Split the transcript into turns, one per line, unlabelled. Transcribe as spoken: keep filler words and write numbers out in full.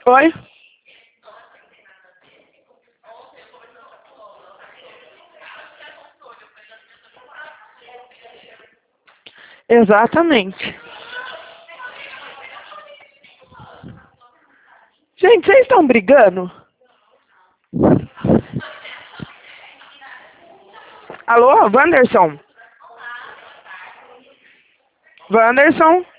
Oi? Exatamente. Gente, vocês estão brigando? Alô, Wanderson? Wanderson?